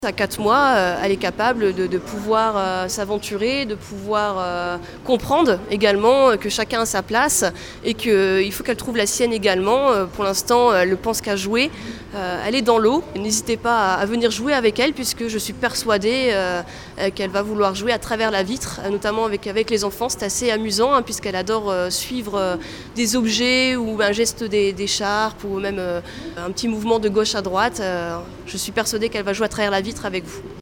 À 4 mois, elle est capable de pouvoir s'aventurer, de pouvoir comprendre également que chacun a sa place et qu'il faut qu'elle trouve la sienne également. Pour l'instant, elle ne pense qu'à jouer. Elle est dans l'eau. N'hésitez pas à venir jouer avec elle puisque je suis persuadée qu'elle va vouloir jouer à travers la vitre, notamment avec les enfants. C'est assez amusant puisqu'elle adore suivre des objets ou un geste d'écharpe ou même un petit mouvement de gauche à droite. Je suis persuadée qu'elle va jouer à travers la vitre avec vous.